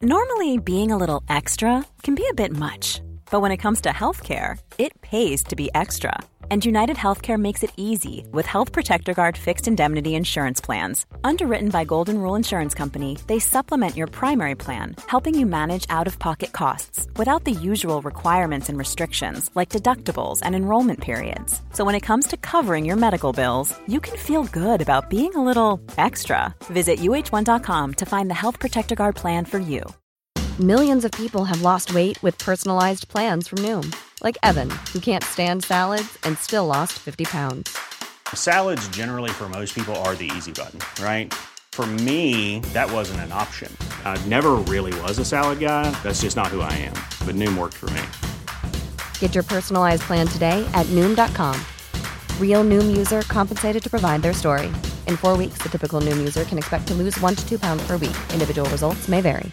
Normally, being a little extra can be a bit much, but when it comes to healthcare, it pays to be extra. And United Healthcare makes it easy with Health Protector Guard fixed indemnity insurance plans. Underwritten by Golden Rule Insurance Company, they supplement your primary plan, helping you manage out-of-pocket costs without the usual requirements and restrictions like deductibles and enrollment periods. So when it comes to covering your medical bills, you can feel good about being a little extra. Visit uh1.com to find the Health Protector Guard plan for you. Millions of people have lost weight with personalized plans from Noom. Like Evan, who can't stand salads and still lost 50 pounds. Salads generally for most people are the easy button, right? For me, that wasn't an option. I never really was a salad guy. That's just not who I am. But Noom worked for me. Get your personalized plan today at Noom.com. Real Noom user compensated to provide their story. In 4 weeks, the typical Noom user can expect to lose 1 to 2 pounds per week. Individual results may vary.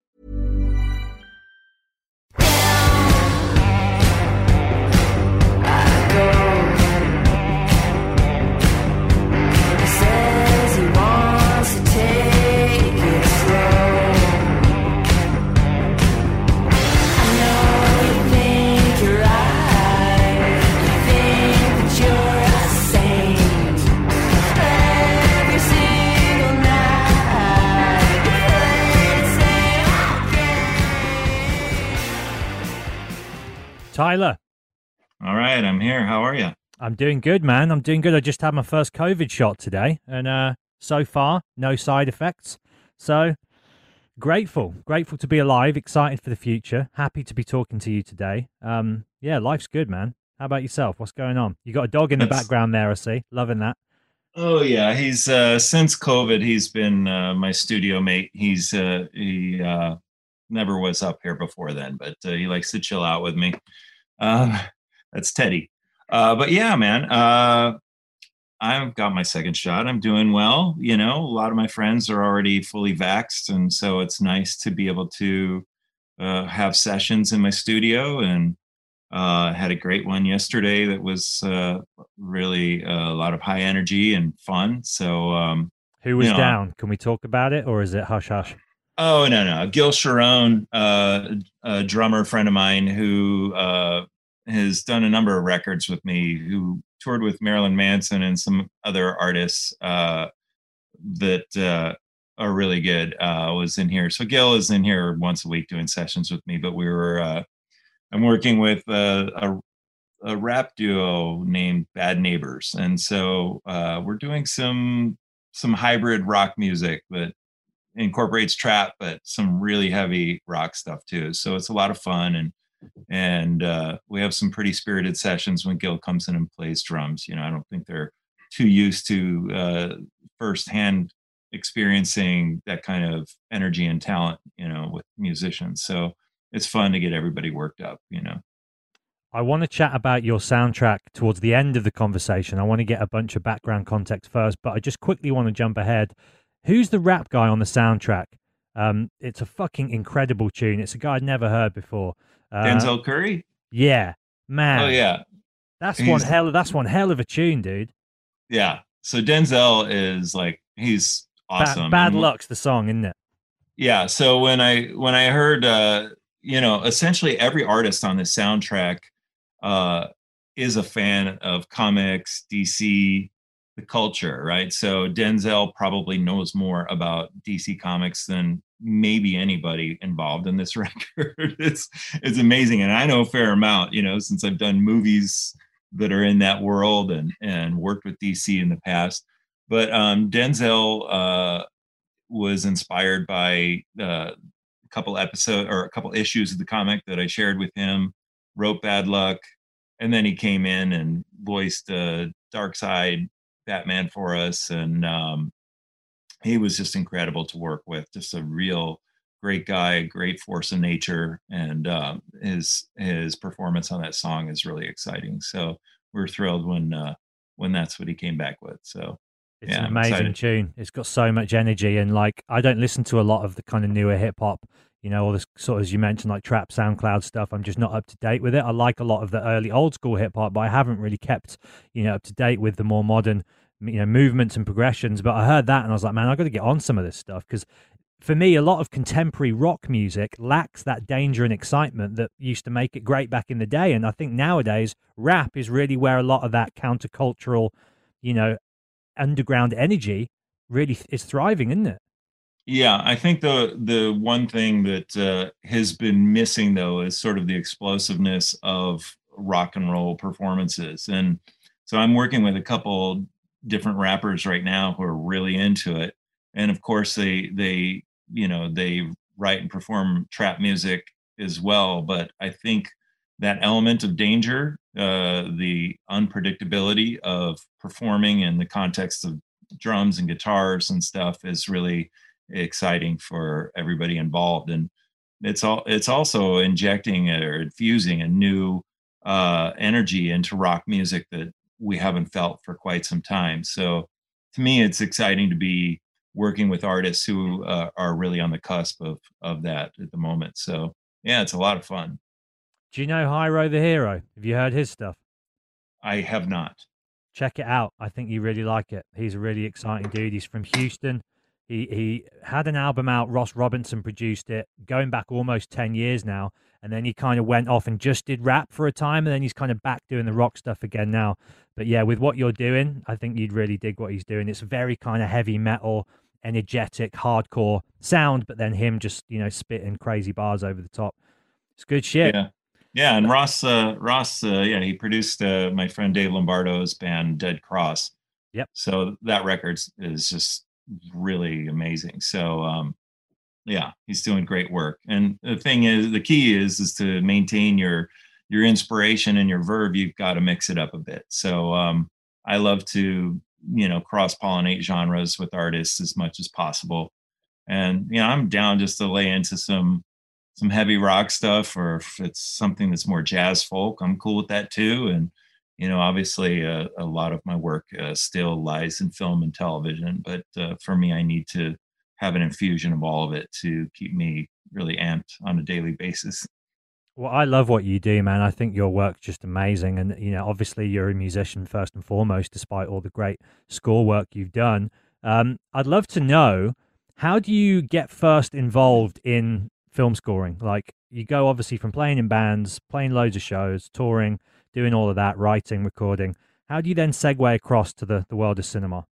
Tyler. All right, I'm here. How are you? I'm doing good, man. I'm doing good. I just had my first COVID shot today, and so far, no side effects. So, grateful to be alive, excited for the future, happy to be talking to you today. Yeah, life's good, man. How about yourself? What's going on? You got a dog in the background there, I see. Loving that. Oh, yeah. He's, since COVID, he's been my studio mate. He never was up here before then, but he likes to chill out with me. That's Teddy. But yeah, man, I've got my second shot. I'm doing well. You know, a lot of my friends are already fully vaxxed. And so it's nice to be able to have sessions in my studio. And had a great one yesterday that was really a lot of high energy and fun. So who was down? Can we talk about it, or is it hush hush? Oh, no. Gil Sharon, a drummer friend of mine who has done a number of records with me, who toured with Marilyn Manson and some other artists that are really good, was in here. So Gil is in here once a week doing sessions with me, but I'm working with a rap duo named Bad Neighbors. And so we're doing some hybrid rock music that incorporates trap, but some really heavy rock stuff too. So it's a lot of fun, and we have some pretty spirited sessions when Gil comes in and plays drums. You know, I don't think they're too used to firsthand experiencing that kind of energy and talent, you know, with musicians. So it's fun to get everybody worked up, you know. I want to chat about your soundtrack towards the end of the conversation. I want to get a bunch of background context first, but I just quickly want to jump ahead. Who's the rap guy on the soundtrack? It's a fucking incredible tune. It's a guy I'd never heard before. Denzel Curry? Yeah, man. Oh yeah, that's one hell of a tune, dude. Yeah. So Denzel is like, he's awesome. Bad Luck's the song, isn't it? Yeah. So when I heard, you know, essentially every artist on this soundtrack is a fan of comics, DC, the culture, right? So Denzel probably knows more about DC Comics than maybe anybody involved in this record. It's amazing. And I know a fair amount, you know, since I've done movies that are in that world and worked with DC in the past. But Denzel was inspired by a couple issues of the comic that I shared with him, wrote Bad Luck, and then he came in and voiced Darkseid Batman for us, and he was just incredible to work with. Just a real great guy, great force of nature, and his performance on that song is really exciting. So we're thrilled when that's what he came back with. So it's an amazing tune. It's got so much energy, and like I don't listen to a lot of the kind of newer hip hop, you know, all this sort of, as you mentioned, like trap, SoundCloud stuff. I'm just not up to date with it. I like a lot of the early old school hip hop, but I haven't really kept, you know, up to date with the more modern, you know, movements and progressions. But I heard that and I was like, man, I've got to get on some of this stuff, because for me, a lot of contemporary rock music lacks that danger and excitement that used to make it great back in the day. And I think nowadays, rap is really where a lot of that countercultural, you know, underground energy really is thriving, isn't it? Yeah, I think the one thing that has been missing though is sort of the explosiveness of rock and roll performances. And so I'm working with a couple different rappers right now who are really into it. And of course they write and perform trap music as well. But I think that element of danger, the unpredictability of performing in the context of drums and guitars and stuff is really exciting for everybody involved. And it's also injecting or infusing a new energy into rock music that we haven't felt for quite some time. So to me, it's exciting to be working with artists who are really on the cusp of that at the moment. So yeah, it's a lot of fun. Do you know Hyro the Hero? Have you heard his stuff? I have not. Check it out. I think you really like it. He's a really exciting dude. He's from Houston. He had an album out. Ross Robinson produced it, going back almost 10 years now. And then he kind of went off and just did rap for a time. And then he's kind of back doing the rock stuff again now. But yeah, with what you're doing, I think you'd really dig what he's doing. It's very kind of heavy metal, energetic, hardcore sound, but then him just, spitting crazy bars over the top. It's good shit. Yeah. Yeah, and Ross, he produced my friend Dave Lombardo's band Dead Cross. Yep. So that record is just really amazing. So, he's doing great work. And the key is to maintain your inspiration and your verve. You've got to mix it up a bit. So, I love to cross pollinate genres with artists as much as possible. And I'm down just to lay into some heavy rock stuff, or if it's something that's more jazz folk, I'm cool with that too. And obviously a lot of my work still lies in film and television, but for me, I need to have an infusion of all of it to keep me really amped on a daily basis. Well, I love what you do, man. I think your work's just amazing. And, obviously you're a musician first and foremost, despite all the great score work you've done. I'd love to know, how do you get first involved in film scoring? Like, you go obviously from playing in bands, playing loads of shows, touring, doing all of that, writing, recording. How do you then segue across to the world of cinema?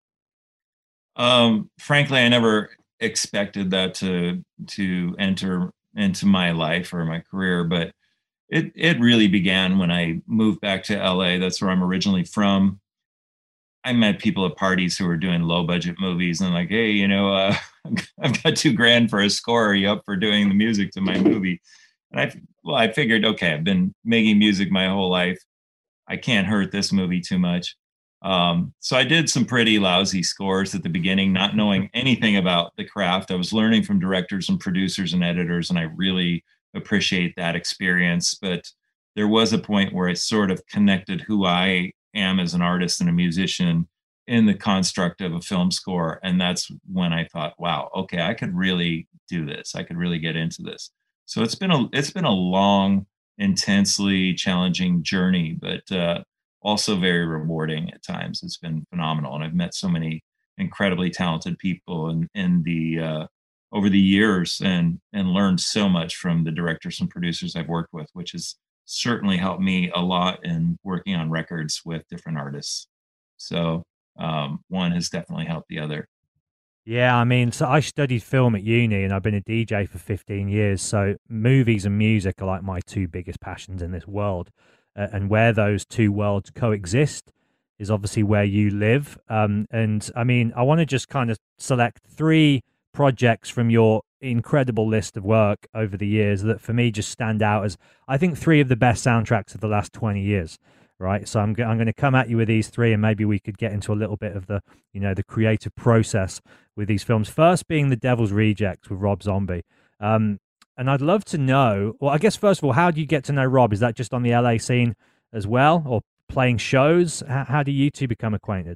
Frankly, I never expected that to enter into my life or my career, but it really began when I moved back to LA. That's where I'm originally from. I met people at parties who were doing low budget movies and like, hey, I've got $2,000 for a score. Are you up for doing the music to my movie? And I figured, okay, I've been making music my whole life. I can't hurt this movie too much. So I did some pretty lousy scores at the beginning, not knowing anything about the craft. I was learning from directors and producers and editors, and I really appreciate that experience. But there was a point where it sort of connected who I am as an artist and a musician in the construct of a film score. And that's when I thought, wow, okay, I could really do this. I could really get into this. So it's been a long, intensely challenging journey, but also very rewarding at times. It's been phenomenal. And I've met so many incredibly talented people in the over the years and learned so much from the directors and producers I've worked with, which has certainly helped me a lot in working on records with different artists. So one has definitely helped the other. Yeah, I mean, so I studied film at uni and I've been a DJ for 15 years. So movies and music are like my two biggest passions in this world. And where those two worlds coexist is obviously where you live. And I mean, I want to just kind of select 3 projects from your incredible list of work over the years that for me just stand out as, I think, 3 of the best soundtracks of the last 20 years. Right. So I'm going to come at you with these 3, and maybe we could get into a little bit of the, the creative process with these films. First being The Devil's Rejects with Rob Zombie. And I'd love to know, well, I guess, first of all, how do you get to know Rob? Is that just on the LA scene as well, or playing shows? How do you two become acquainted?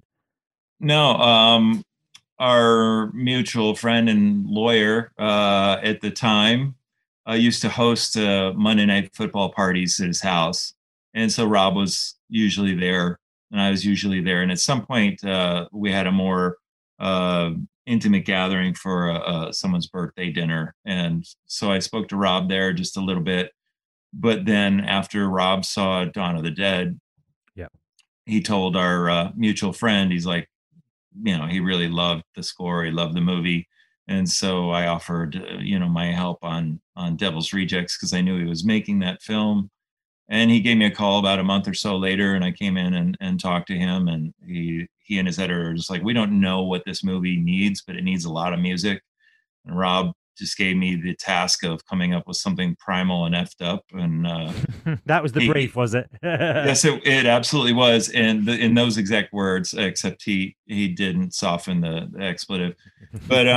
No, our mutual friend and lawyer at the time used to host Monday night football parties at his house. And so Rob was usually there and I was usually there. And at some point we had a more intimate gathering for someone's birthday dinner. And so I spoke to Rob there just a little bit. But then after Rob saw Dawn of the Dead, yeah, he told our mutual friend, he's like, he really loved the score. He loved the movie. And so I offered, my help on Devil's Rejects because I knew he was making that film. And he gave me a call about a month or so later, and I came in and talked to him, and he and his editor are just like, we don't know what this movie needs, but it needs a lot of music. And Rob just gave me the task of coming up with something primal and effed up. And that was the brief, was it? Yes, it absolutely was. And in those exact words, except he didn't soften the expletive. But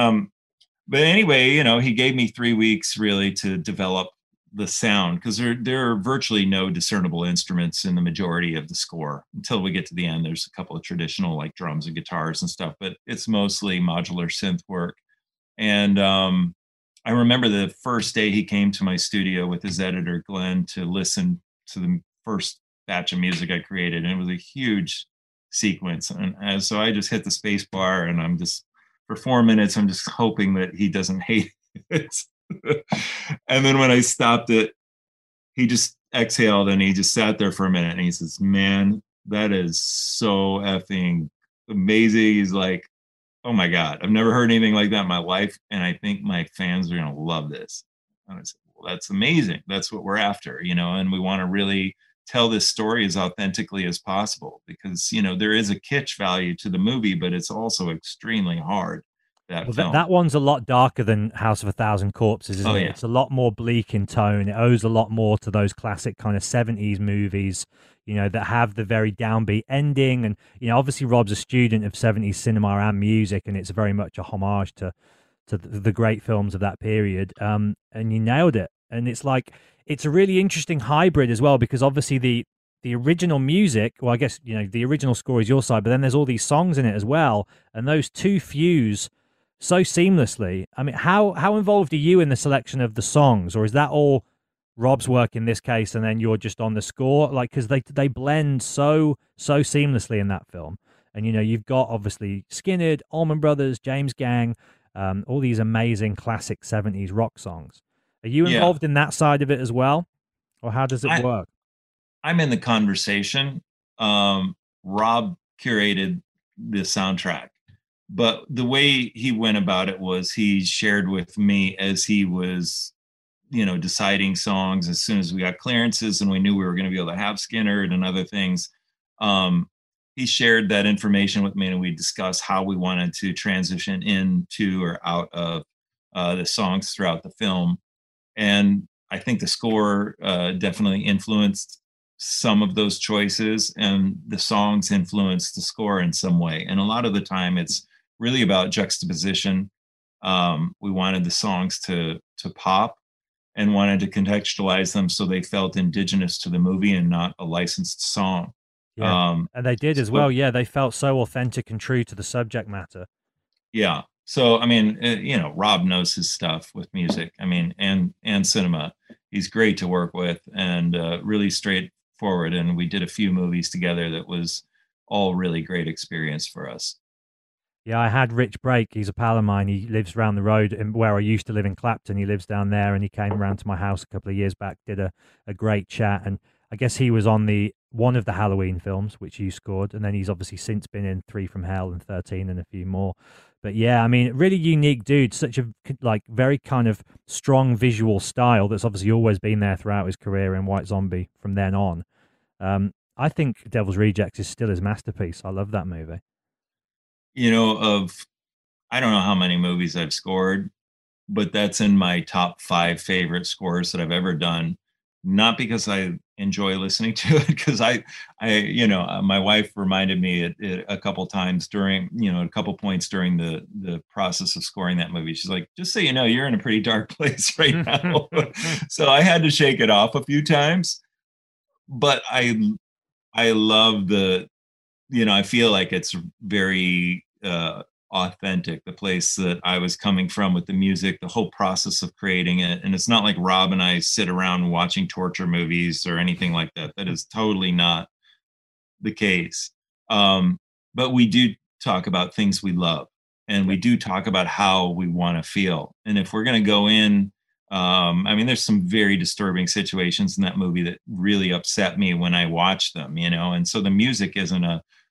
anyway, he gave me 3 weeks really to develop the sound, because there are virtually no discernible instruments in the majority of the score until we get to the end. There's a couple of traditional like drums and guitars and stuff, but it's mostly modular synth work. And I remember the first day he came to my studio with his editor Glenn to listen to the first batch of music I created, and it was a huge sequence. And so I just hit the space bar, and I'm just, for 4 minutes, I'm just hoping that he doesn't hate it. And then when I stopped it, he just exhaled and he just sat there for a minute, and he says, man, that is so effing amazing. He's like, oh my God, I've never heard anything like that in my life, and I think my fans are going to love this. And I said, well, that's amazing. That's what we're after, and we want to really tell this story as authentically as possible, because, there is a kitsch value to the movie, but it's also extremely hard. That one's a lot darker than House of a Thousand Corpses, isn't it? It's a lot more bleak in tone. It owes a lot more to those classic kind of 70s movies, that have the very downbeat ending. And, obviously Rob's a student of 70s cinema and music, and it's very much a homage to the great films of that period. And you nailed it. And it's like, it's a really interesting hybrid as well, because obviously the original music, well, I guess, the original score is your side, but then there's all these songs in it as well. And those two fuse so seamlessly. I mean, how involved are you in the selection of the songs, or is that all Rob's work in this case, and then you're just on the score? Like, because they blend so seamlessly in that film. And you've got obviously Skynyrd, Allman Brothers, James Gang, all these amazing classic 70s rock songs. Are you involved in that side of it as well, or how does it work? I'm in the conversation. Rob curated the soundtrack. But the way he went about it was he shared with me as he was, deciding songs. As soon as we got clearances and we knew we were going to be able to have Skynyrd and other things, he shared that information with me, and we discussed how we wanted to transition into or out of the songs throughout the film. And I think the score definitely influenced some of those choices, and the songs influenced the score in some way. And a lot of the time it's really about juxtaposition. We wanted the songs to pop, and wanted to contextualize them so they felt indigenous to the movie and not a licensed song. Yeah. And they did as well. Yeah, they felt so authentic and true to the subject matter. Yeah. So, I mean, Rob knows his stuff with music. I mean, and cinema. He's great to work with, and really straightforward. And we did a few movies together that was all really great experience for us. Yeah, I had Rich Brake. He's a pal of mine. He lives around the road where I used to live in Clapton. He lives down there, and he came around to my house a couple of years back, did a great chat. And I guess he was on one of the Halloween films, which you scored. And then he's obviously since been in 3 from Hell and 13 and a few more. But yeah, I mean, really unique dude, such a very kind of strong visual style that's obviously always been there throughout his career in White Zombie from then on. I think Devil's Rejects is still his masterpiece. I love that movie. I don't know how many movies I've scored, but that's in my top 5 favorite scores that I've ever done. Not because I enjoy listening to it, because my wife reminded me a couple times during, a couple points during the process of scoring that movie. She's like, just so you know, you're in a pretty dark place right now. So I had to shake it off a few times. But I love I feel like it's very authentic, the place that I was coming from with the music, the whole process of creating it. And it's not like Rob and I sit around watching torture movies or anything like that. That is totally not the case. But we do talk about things we love. and we do talk about how we want to feel. And if we're going to go in, I mean, there's some very disturbing situations in that movie that really upset me when I watched them, you know. And so the music isn't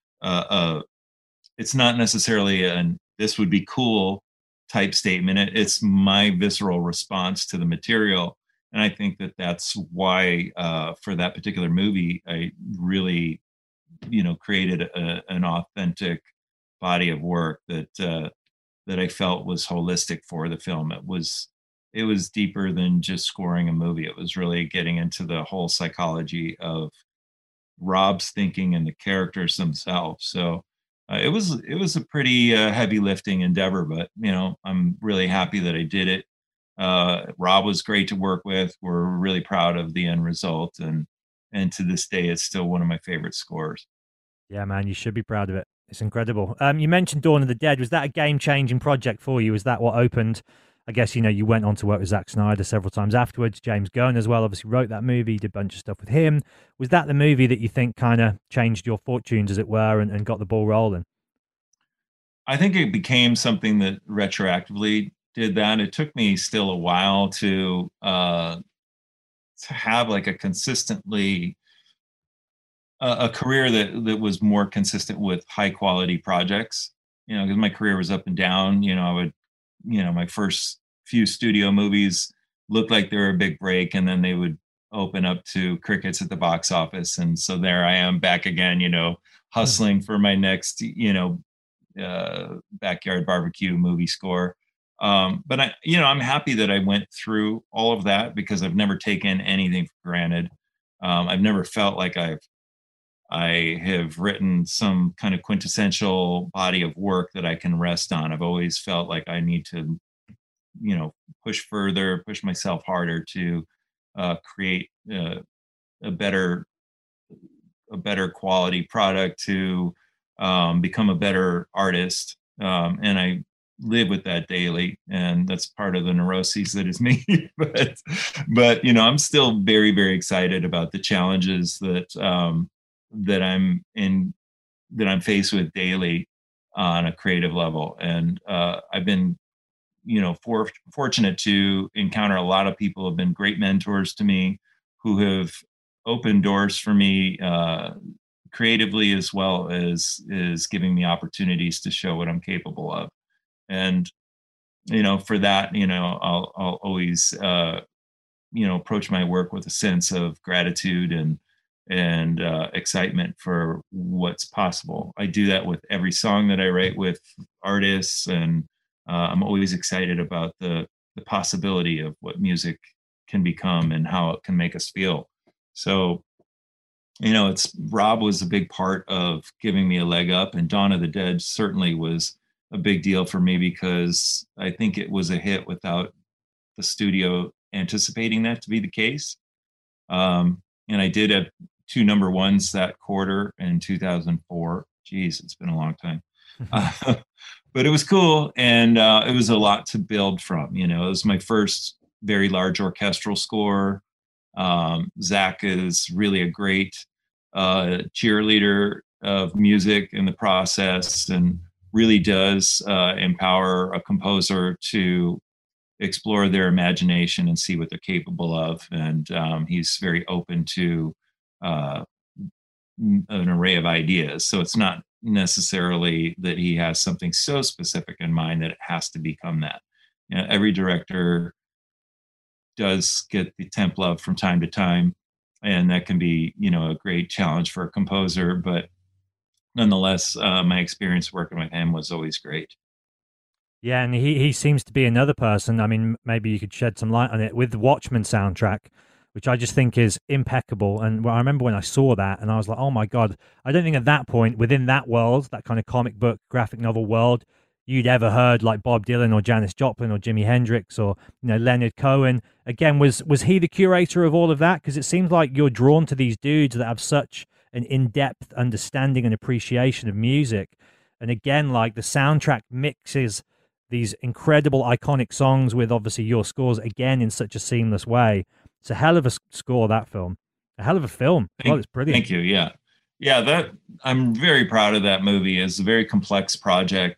it's not necessarily an "this would be cool" type statement. It's my visceral response to the material, and I think that that's why for that particular movie, I really, you know, created an authentic body of work that that I felt was holistic for the film. It was deeper than just scoring a movie. It was really getting into the whole psychology of Rob's thinking and the characters themselves. So it was a pretty heavy lifting endeavor, but you know, I'm really happy that I did it. Rob was great to work with. We're really proud of the end result, and to this day, it's still one of my favorite scores. Yeah, man, you should be proud of it. It's incredible. You mentioned Dawn of the Dead. Was that a game-changing project for you? Was that what opened? I guess, you know, you went on to work with Zack Snyder several times afterwards. James Gunn as well, obviously wrote that movie, did a bunch of stuff with him. Was that the movie that you think kind of changed your fortunes, as it were, and got the ball rolling? I think it became something that retroactively did that. It took me still a while to have like a consistently a career that was more consistent with high quality projects. You know, because my career was up and down. You know, I would, you know, my first few studio movies looked like they were a big break, and then they would open up to crickets at the box office, and so there I am back again. You know, hustling for my next, you know, backyard barbecue movie score. But I, you know, I'm happy that I went through all of that because I've never taken anything for granted. I've never felt like I have written some kind of quintessential body of work that I can rest on. I've always felt like I need to, you know, push further, push myself harder to create a better quality product, to become a better artist. And I live with that daily, and that's part of the neuroses that is me. but you know, I'm still very, very excited about the challenges that I'm faced with daily on a creative level. And I've been, you know, fortunate to encounter a lot of people who have been great mentors to me, who have opened doors for me creatively, as well as giving me opportunities to show what I'm capable of. And you know, for that, you know, I'll always you know, approach my work with a sense of gratitude and excitement for what's possible. I do that with every song that I write with artists, and I'm always excited about the possibility of what music can become and how it can make us feel. So, you know, Rob was a big part of giving me a leg up, and Dawn of the Dead certainly was a big deal for me because I think it was a hit without the studio anticipating that to be the case. And I did have 2 number ones that quarter in 2004. Geez, it's been a long time. But it was cool, and it was a lot to build from. You know, it was my first very large orchestral score. Zach is really a great cheerleader of music in the process, and really does empower a composer to explore their imagination and see what they're capable of. And he's very open to an array of ideas. So it's not necessarily that he has something so specific in mind that it has to become that. You know, every director does get the temp love from time to time, and that can be, you know, a great challenge for a composer. But nonetheless, my experience working with him was always great. Yeah, and he seems to be another person. I mean, maybe you could shed some light on it with the Watchmen soundtrack, which I just think is impeccable. And I remember when I saw that, and I was like, oh my God, I don't think at that point, within that world, that kind of comic book, graphic novel world, you'd ever heard like Bob Dylan or Janis Joplin or Jimi Hendrix or, you know, Leonard Cohen. Again, was he the curator of all of that? Because it seems like you're drawn to these dudes that have such an in-depth understanding and appreciation of music. And again, like the soundtrack mixes these incredible iconic songs with obviously your scores again in such a seamless way. It's a hell of a score, that film. A hell of a film. It's brilliant. Thank you. Yeah. Yeah, that I'm very proud of that movie. It's a very complex project.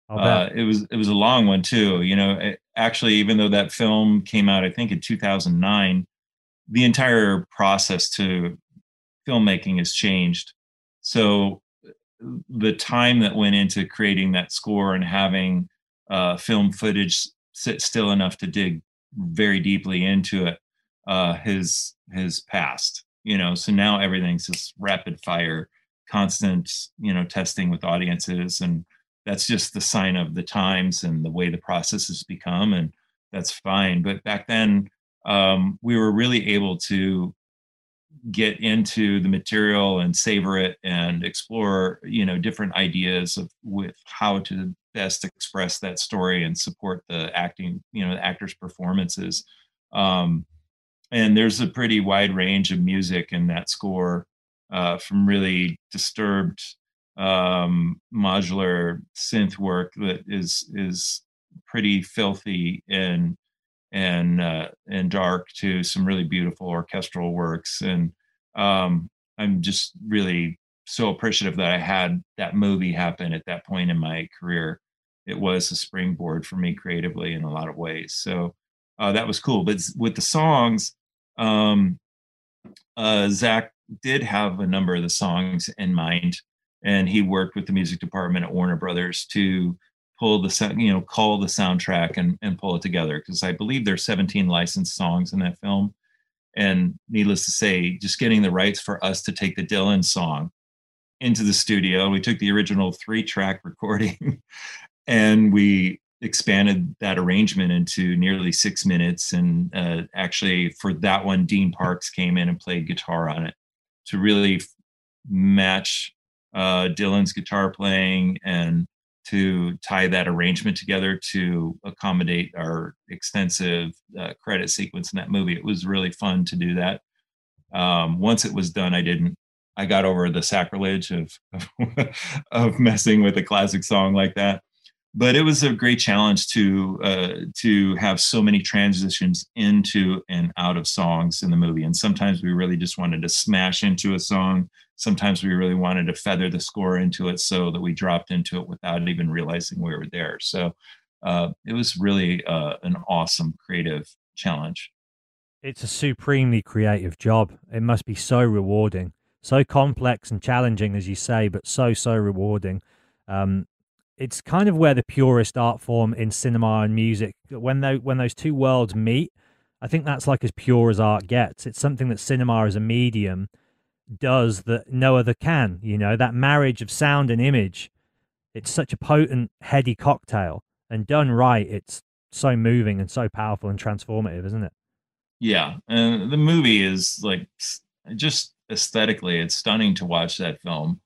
I'll bet. It was a long one too. Actually, even though that film came out, I think in 2009, the entire process to filmmaking has changed. So the time that went into creating that score and having film footage sit still enough to dig very deeply into it has passed. So now everything's just rapid fire, constant, testing with audiences, and that's just the sign of the times and the way the process has become, and that's fine. But back then, we were really able to get into the material and savor it and explore different ideas with how to best express that story and support the acting, the actors' performances. And there's a pretty wide range of music in that score, from really disturbed modular synth work that is pretty filthy and dark, to some really beautiful orchestral works. And I'm just really so appreciative that I had that movie happen at that point in my career. It was a springboard for me creatively in a lot of ways. So that was cool. But with the songs, Zach did have a number of the songs in mind, and he worked with the music department at Warner Brothers to pull call the soundtrack and pull it together, because I believe there's 17 licensed songs in that film. And needless to say, just getting the rights for us to take the Dylan song into the studio, we took the original 3-track recording and we expanded that arrangement into nearly 6 minutes. And actually, for that one, Dean Parks came in and played guitar on it to really match Dylan's guitar playing, and to tie that arrangement together to accommodate our extensive credit sequence in that movie. It was really fun to do that. Once it was done, I got over the sacrilege of messing with a classic song like that. But it was a great challenge to have so many transitions into and out of songs in the movie. And sometimes we really just wanted to smash into a song. Sometimes we really wanted to feather the score into it so that we dropped into it without even realizing we were there. So it was really an awesome creative challenge. It's a supremely creative job. It must be so rewarding, so complex and challenging, as you say, but so rewarding. It's kind of where the purest art form in cinema and music, when those two worlds meet, I think that's like as pure as art gets. It's something that cinema as a medium does that no other can. That marriage of sound and image, it's such a potent, heady cocktail, and done right, it's so moving and so powerful and transformative, isn't it? Yeah, and the movie is like, just aesthetically, it's stunning to watch that film.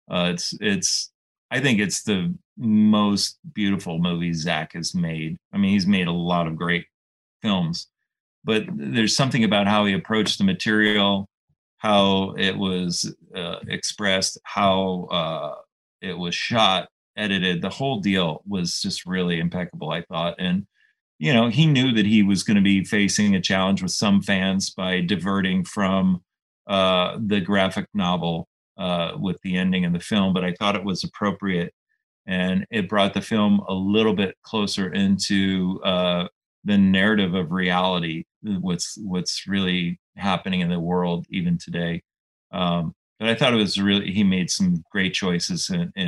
It's I think it's the most beautiful movie Zach has made. I mean, he's made a lot of great films, but there's something about how he approached the material, how it was expressed, how it was shot, edited. The whole deal was just really impeccable, I thought. And he knew that he was going to be facing a challenge with some fans by diverting from the graphic novel with the ending of the film, but I thought it was appropriate, and it brought the film a little bit closer into the narrative of reality, what's really happening in the world even today. But I thought it was he made some great choices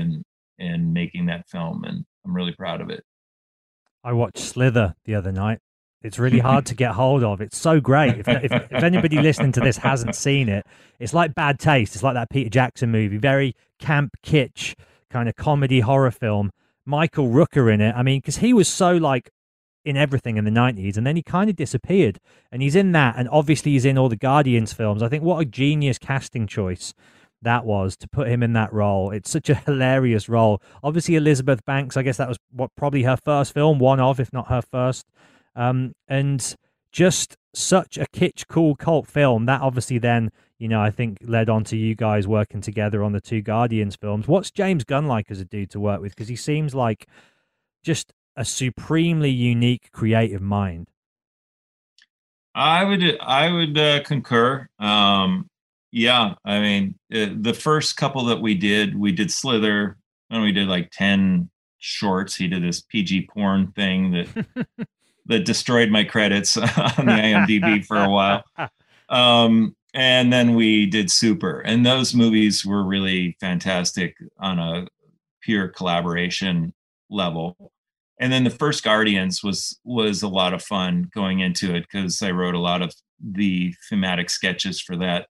in making that film, and I'm really proud of it. I watched Slither the other night. It's really hard to get hold of. It's so great. If anybody listening to this hasn't seen it, it's like Bad Taste. It's like that Peter Jackson movie, very camp kitsch kind of comedy horror film. Michael Rooker in it. I mean, because he was so like in everything in the 90s, and then he kind of disappeared. And he's in that, and obviously he's in all the Guardians films. I think what a genius casting choice that was to put him in that role. It's such a hilarious role. Obviously Elizabeth Banks, I guess that was probably her first film, one of, if not her first. And just such a kitsch, cool cult film that obviously then, I think led on to you guys working together on the two Guardians films. What's James Gunn like as a dude to work with? Because he seems like just a supremely unique creative mind. I would concur. Yeah, I mean, the first couple that we did Slither, and we did like 10 shorts. He did this PG porn thing that that destroyed my credits on the IMDb for a while. And then we did Super, and those movies were really fantastic on a pure collaboration level. And then the first Guardians was a lot of fun going into it, because I wrote a lot of the thematic sketches for that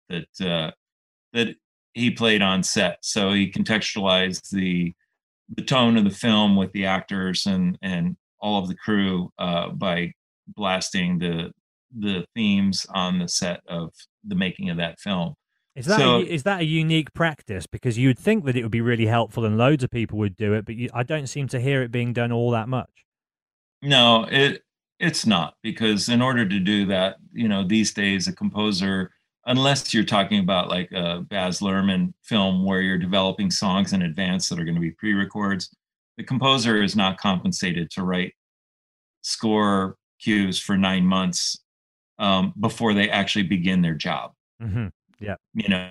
he played on set. So he contextualized the tone of the film with the actors and all of the crew by blasting the themes on the set of the making of that film. Is that a unique practice? Because you would think that it would be really helpful and loads of people would do it, but I don't seem to hear it being done all that much. No, it's not, because in order to do that, these days a composer, unless you're talking about like a Baz Luhrmann film where you're developing songs in advance that are going to be pre-records, the composer is not compensated to write score cues for 9 months before they actually begin their job. Mm-hmm. Yeah.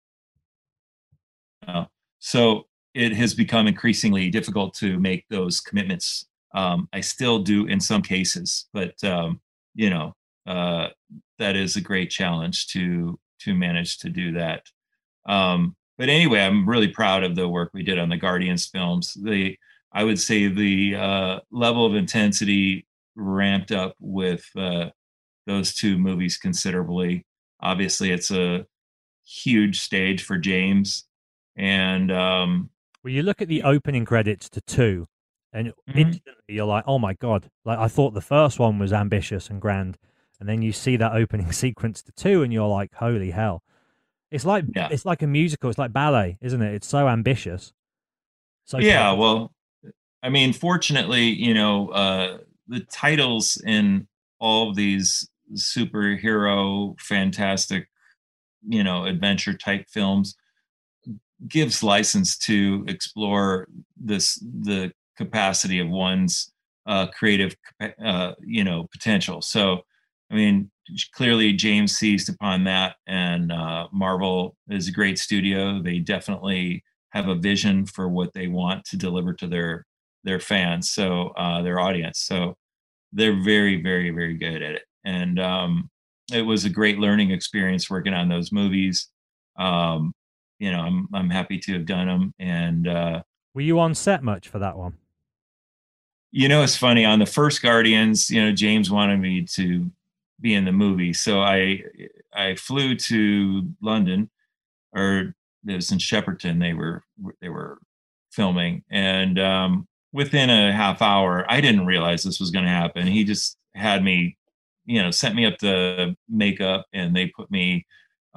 So it has become increasingly difficult to make those commitments. I still do in some cases, but that is a great challenge to manage to do that. But anyway, I'm really proud of the work we did on the Guardians films. I would say the level of intensity ramped up with those two movies considerably. Obviously, it's a huge stage for James. And well, you look at the opening credits to 2, and instantly you're like, oh my God. Like, I thought the first one was ambitious and grand. And then you see that opening sequence to 2 and you're like, holy hell. It's like a musical. It's like ballet, isn't it? It's so ambitious. So yeah, well, I mean, fortunately, the titles in all of these superhero, fantastic, adventure type films gives license to explore the capacity of one's creative, potential. So, I mean, clearly James seized upon that, and Marvel is a great studio. They definitely have a vision for what they want to deliver to their fans, so their audience. So they're very, very, very good at it. And it was a great learning experience working on those movies. I'm happy to have done them. And were you on set much for that one? It's funny. On the first Guardians, James wanted me to be in the movie, so I flew to London, or it was in Shepperton. They were filming, and within a half hour, I didn't realize this was going to happen. He just had me, sent me up to makeup, and they put me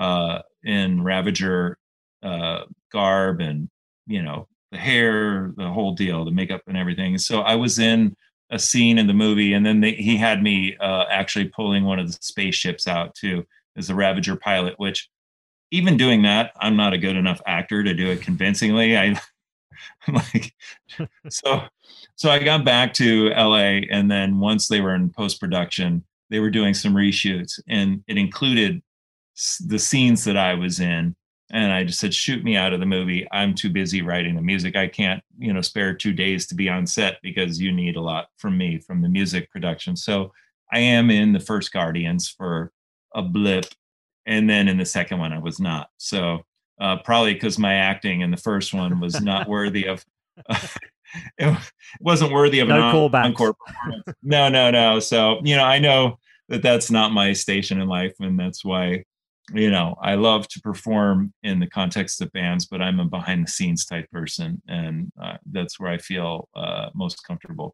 in Ravager garb, and the hair, the whole deal, the makeup and everything. So I was in a scene in the movie, and then he had me actually pulling one of the spaceships out too, as a Ravager pilot, which, even doing that, I'm not a good enough actor to do it convincingly. I'm like, so I got back to LA, and then once they were in post-production, they were doing some reshoots, and it included the scenes that I was in. And I just said, shoot me out of the movie. I'm too busy writing the music. I can't, spare 2 days to be on set, because you need a lot from me from the music production. So I am in the first Guardians for a blip. And then in the second one, I was not. So probably because my acting in the first one was not worthy of, it wasn't worthy of an encore performance. No. So, I know that that's not my station in life. And that's why, I love to perform in the context of bands, but I'm a behind the scenes type person. And that's where I feel most comfortable.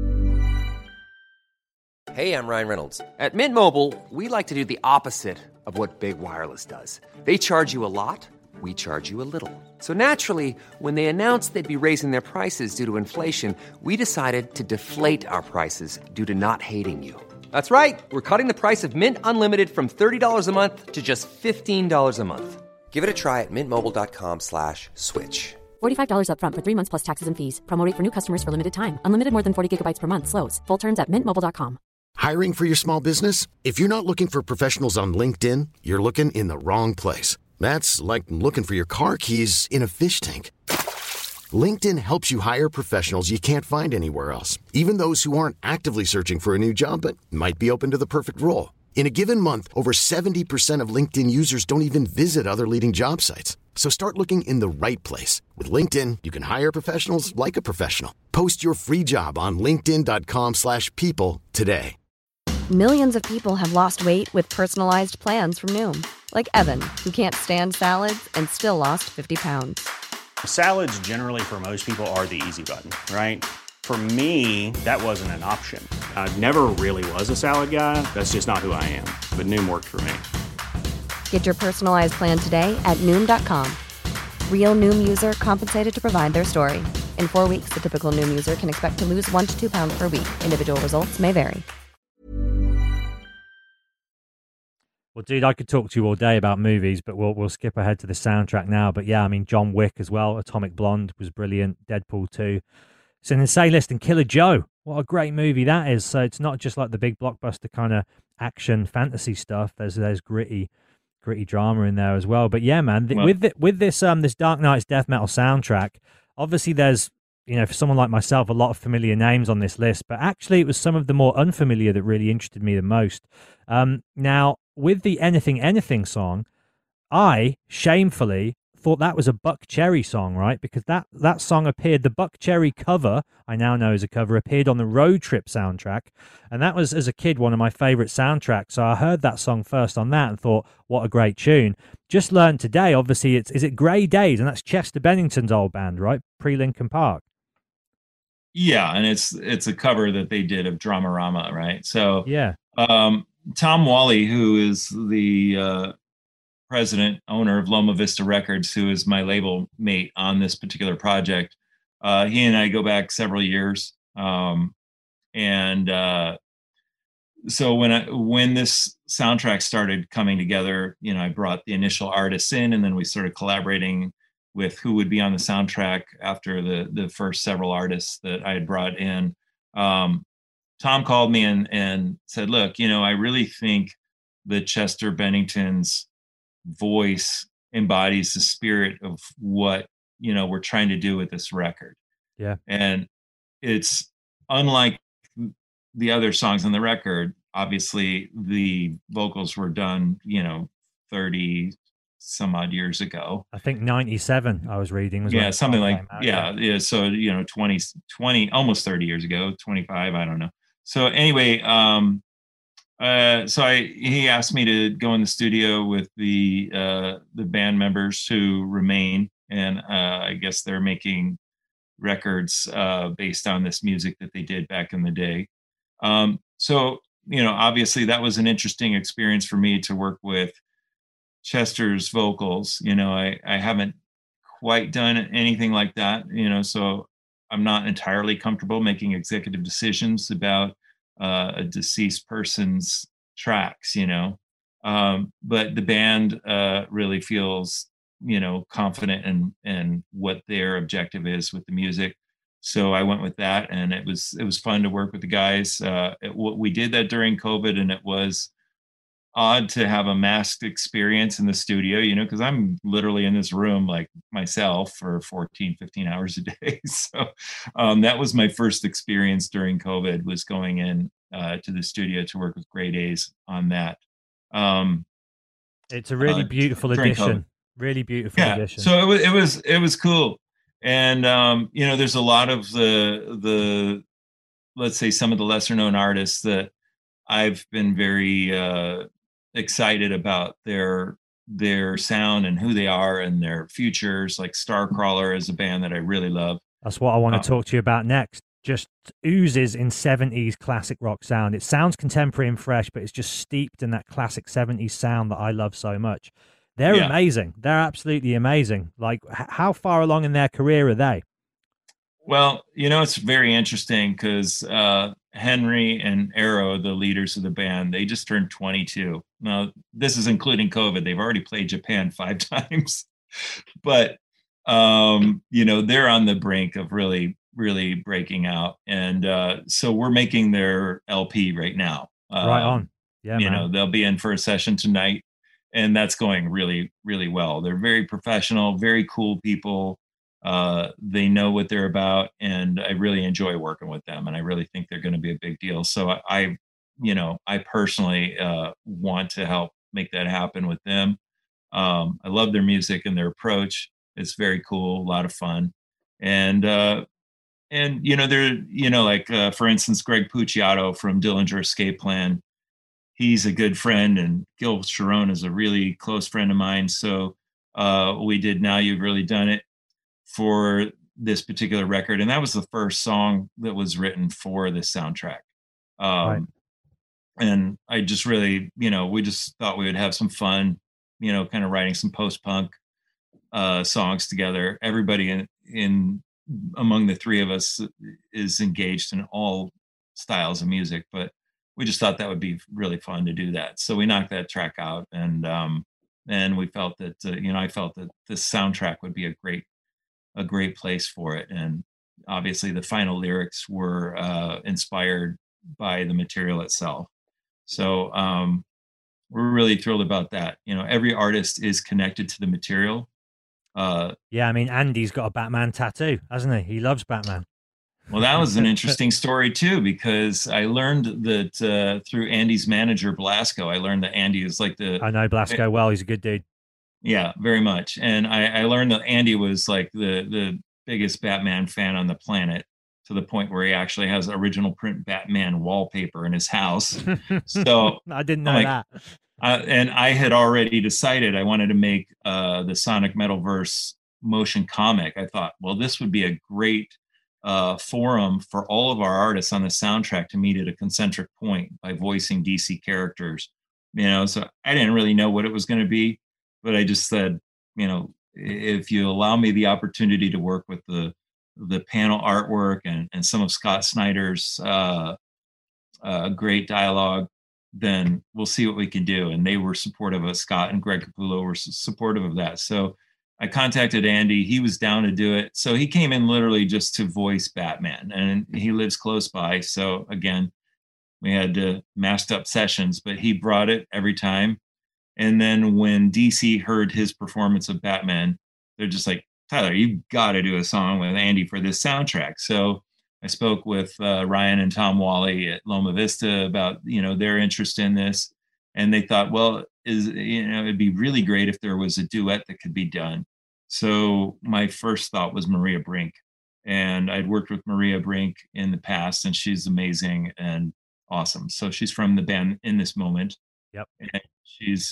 Hey, I'm Ryan Reynolds. At Mint Mobile, we like to do the opposite of what Big Wireless does. They charge you a lot. We charge you a little. So naturally, when they announced they'd be raising their prices due to inflation, we decided to deflate our prices due to not hating you. That's right. We're cutting the price of Mint Unlimited from $30 a month to just $15 a month. Give it a try at mintmobile.com/switch. $45 up front for 3 months plus taxes and fees. Promo rate for new customers for limited time. Unlimited more than 40 gigabytes per month slows. Full terms at mintmobile.com. Hiring for your small business? If you're not looking for professionals on LinkedIn, you're looking in the wrong place. That's like looking for your car keys in a fish tank. LinkedIn helps you hire professionals you can't find anywhere else, even those who aren't actively searching for a new job but might be open to the perfect role. In a given month, over 70% of LinkedIn users don't even visit other leading job sites. So start looking in the right place. With LinkedIn, you can hire professionals like a professional. Post your free job on linkedin.com/people today. Millions of people have lost weight with personalized plans from Noom, like Evan, who can't stand salads and still lost 50 pounds. Salads generally for most people are the easy button, right? For me, that wasn't an option. I never really was a salad guy. That's just not who I am. But Noom worked for me. Get your personalized plan today at Noom.com. Real Noom user compensated to provide their story. In 4 weeks, the typical Noom user can expect to lose 1 to 2 pounds per week. Individual results may vary. Well, dude, I could talk to you all day about movies, but we'll skip ahead to the soundtrack now. But yeah, I mean, John Wick as well. Atomic Blonde was brilliant. Deadpool 2. It's an insane list. And Killer Joe. What a great movie that is. So it's not just like the big blockbuster kind of action fantasy stuff. There's gritty drama in there as well. But yeah, man, with this Dark Knight's death metal soundtrack, obviously there's, for someone like myself, a lot of familiar names on this list, but actually it was some of the more unfamiliar that really interested me the most. Now, with the Anything song, I shamefully thought that was a Buck Cherry song, right? Because that song appeared, the Buck Cherry cover, I now know as a cover, appeared on the Road Trip soundtrack. And that was, as a kid, one of my favorite soundtracks. So I heard that song first on that and thought, what a great tune. Just learned today, obviously, is it Grey Days? And that's Chester Bennington's old band, right? Pre-Linkin Park. Yeah, and it's a cover that they did of Dramarama, right? So yeah. Tom Wally, who is the president, owner of Loma Vista Records, who is my label mate on this particular project, he and I go back several years. So when this soundtrack started coming together, I brought the initial artists in, and then we started collaborating with who would be on the soundtrack after the first several artists that I had brought in. Tom called me and said, look, I really think that Chester Bennington's voice embodies the spirit of what, we're trying to do with this record. Yeah. And it's unlike the other songs on the record. Obviously the vocals were done, 30 some odd years ago. I think 97 I was reading. Was something like, yeah. So, 20, almost 30 years ago, 25, I don't know. So anyway, he asked me to go in the studio with the band members who remain, and I guess they're making records based on this music that they did back in the day. So obviously that was an interesting experience for me to work with Chester's vocals. I haven't quite done anything like that, so I'm not entirely comfortable making executive decisions about a deceased person's tracks, but the band really feels, confident in what their objective is with the music. So I went with that, and it was fun to work with the guys. We did that during COVID, and it was odd to have a masked experience in the studio, because I'm literally in this room like myself for 14, 15 hours a day. So that was my first experience during COVID, was going in to the studio to work with Grey Days on that. It's a really beautiful addition. Really beautiful addition. So it was cool. And there's a lot of the let's say some of the lesser known artists that I've been very excited about their sound and who they are and their futures, like Starcrawler is a band that I really love. That's what I want to talk to you about next. Just oozes in 70s classic rock sound. It sounds contemporary and fresh, but it's just steeped in that classic 70s sound that I love so much. They're amazing. They're absolutely amazing. Like, how far along in their career are they? Well, it's very interesting because Henry and Arrow, the leaders of the band, they just turned 22. Now, this is including COVID. They've already played Japan 5 times. But, they're on the brink of really, really breaking out. And so we're making their LP right now. Right on. Yeah, they'll be in for a session tonight. And that's going really, really well. They're very professional, very cool people. They know what they're about, and I really enjoy working with them, and I really think they're going to be a big deal. So I personally want to help make that happen with them. I love their music and their approach. It's very cool, a lot of fun, and they're like for instance, Greg Puciato from Dillinger Escape Plan. He's a good friend, and Gil Sharon is a really close friend of mine. So we did Now You've Really Done It for this particular record, and that was the first song that was written for this soundtrack. Right. And I just really, we just thought we would have some fun, kind of writing some post-punk songs together. Everybody in among the three of us is engaged in all styles of music, but we just thought that would be really fun to do that. So we knocked that track out, and we felt that I felt that this soundtrack would be a great place for it. And obviously the final lyrics were inspired by the material itself. So we're really thrilled about that. Every artist is connected to the material. Yeah, I mean, Andy's got a Batman tattoo, hasn't he? He loves Batman. Well, that was an interesting story too, because I learned that through Andy's manager, Blasco. I learned that Andy is like I know Blasco well. He's a good dude. Yeah, very much. And I learned that Andy was like the biggest Batman fan on the planet, to the point where he actually has original print Batman wallpaper in his house. So I didn't know that. And I had already decided I wanted to make the Sonic Metalverse motion comic. I thought, well, this would be a great forum for all of our artists on the soundtrack to meet at a concentric point by voicing DC characters. So I didn't really know what it was going to be, but I just said, if you allow me the opportunity to work with the panel artwork and some of Scott Snyder's great dialogue, then we'll see what we can do. And they were supportive of Scott, and Greg Capullo were supportive of that. So I contacted Andy. He was down to do it. So he came in literally just to voice Batman, and he lives close by. So again, we had to masked up sessions, but he brought it every time. And then when DC heard his performance of Batman, they're just like, Tyler, you've got to do a song with Andy for this soundtrack. So I spoke with Ryan and Tom Wally at Loma Vista about, their interest in this. And they thought, well, it'd be really great if there was a duet that could be done. So my first thought was Maria Brink. And I'd worked with Maria Brink in the past, and she's amazing and awesome. So she's from the band In This Moment. Yep. And she's